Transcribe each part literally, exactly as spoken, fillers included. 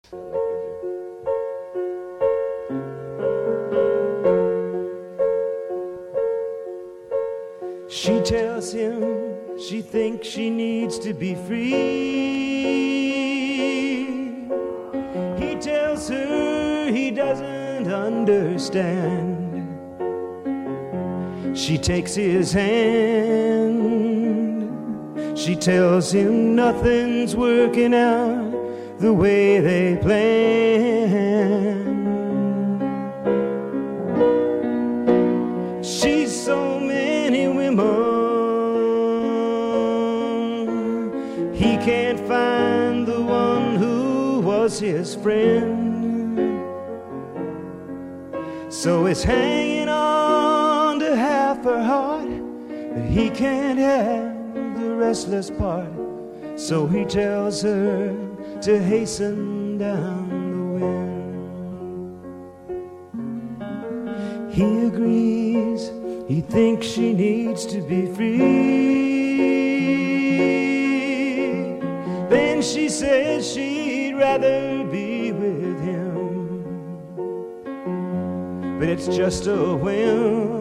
She tells him she thinks she needs to be free. He tells her he doesn't understand. She takes his hand. She tells him nothing's working out the way they planned. She's so many women. He can't find the one who was his friend. So it's hanging on to half her heart, but he can't have the restless part. So he tells her to hasten down the wind. He agrees, he thinks she needs to be free. Then she says she'd rather be with him, but it's just a whim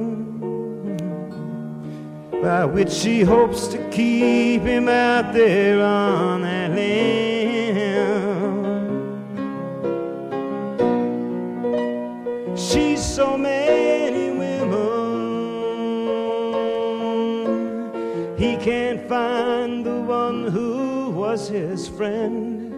by which she hopes to keep him out there on that limb. She's so many women. He can't find the one who was his friend.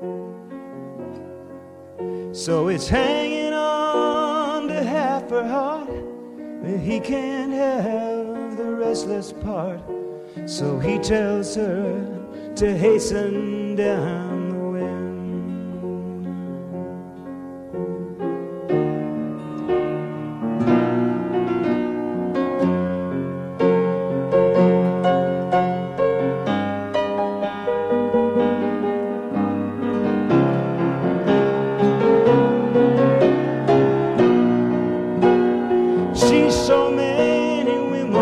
So it's hanging on to half her heart, but he can't have the restless part. So he tells her to hasten down the wind. She's so many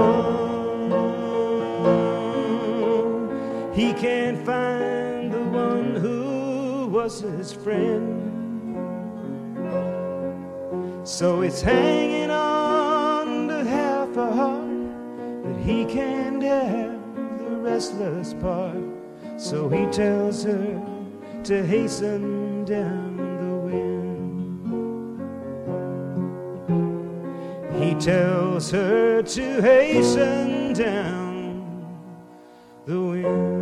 women. He can't find the one who was his friend. So it's hanging on to half a heart, but he can't have the restless part. So he tells her to hasten down the wind. He tells her to hasten down the wind.